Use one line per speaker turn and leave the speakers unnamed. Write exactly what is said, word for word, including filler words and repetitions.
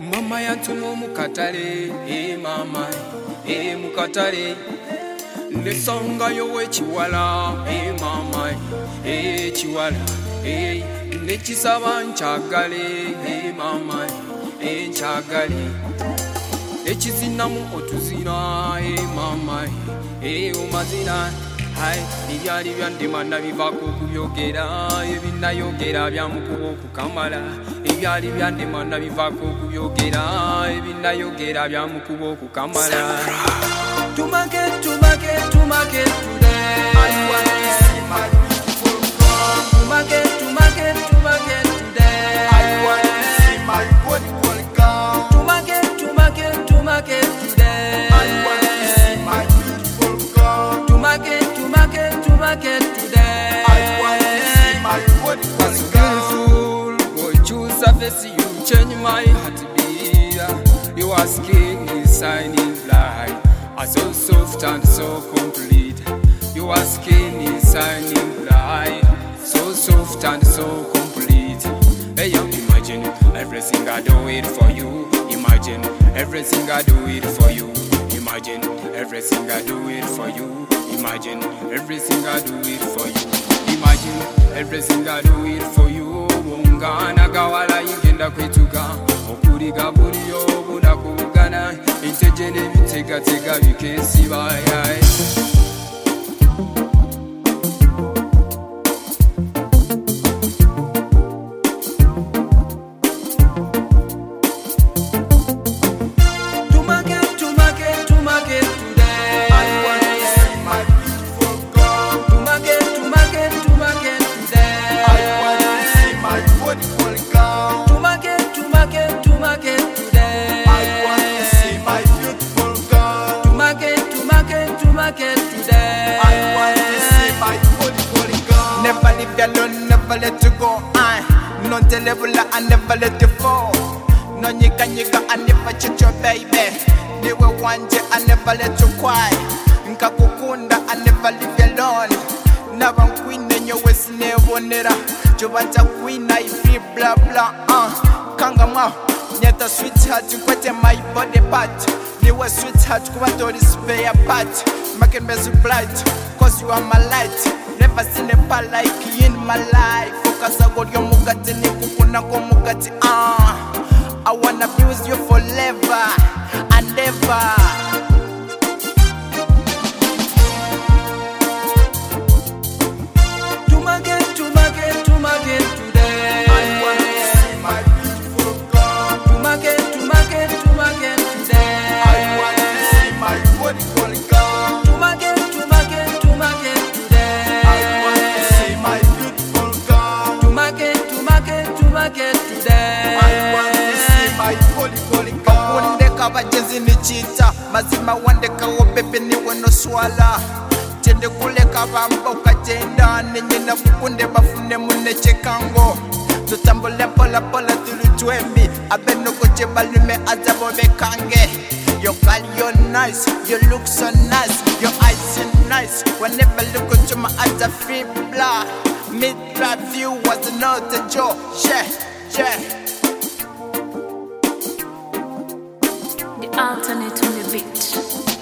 Mama yantuma mukatale, eh mama, eh mukatale. Nesonga yowe chiwala, eh mama, eh chiwala, eh nechisaba nchagale, eh mama, eh nchagale. Nechizinamu otuzina, eh mama, eh umazina. Hai, ibyali byandimana bivako kubyogera, ebinayogera byamukubo kukamala. Ibyali byandimana bivako kubyogera, ebinayogera byamukubo kukamala. To market, to market, to market today. I want to see my beautiful girl. To market, to market, to market today. I want to see my beautiful girl. To market, to market, to market today. I want to see my beautiful girl. To market, to market, to market today. I want to see my beautiful girl. Boy, choose a face, you change my heart to be. Your skin is shining bright. So soft and so complete. Your skin is shining bright. So soft and so complete. Hey, imagine everything I do it for you. Imagine everything I do it for you. Imagine everything I do it for you. Imagine everything I do it for you. Imagine everything I do it for you. Bungana gawala yigenda kwetuka. Okuriga buriyo bunakugana. Intejene bitega tega bikesibaye.
Never leave you alone, never let you go. I no level, I never let you fall. No nyika nyika, I never cheat your baby. Niwe wanje, I never let you cry. Nkakukunda, I never leave you alone. Never queen in your waist, never nera. Jovanta queen, I feel blah blah. Uh, Kangama, nyeta sweetheart, nkwete my body part. Niwe sweetheart, kuwatori spare part. Make me so bright, cause you are my light. Never seen a pal like you in my life. Focus on God, your mugati, nikukuna ko mugati. Ah, I wanna be with you forever and ever.
To market, to market, to market today.
I wanna see my beautiful girl.
To market, to market, to market today.
I wanna see my beautiful girl.
To market, to market, to market today.
I wanna see my beautiful girl.
To market, to market, to market today.
I wanna see my beautiful girl. Wandeka bajenzi ni chita, mazima wandeka wopepe niwe no swala. Tende kuleka bamba ukatenda, nenye na kukunde bafune mune chekango. Tutambule pola pola tulutwemi, abeno koche balume azabo bekange. Your girl, you're nice, you look so nice, your eyes so nice. Whenever look into my eyes, I feel blah. Mid-drive view was not a joke, yeah, yeah.
The alternate on the beat.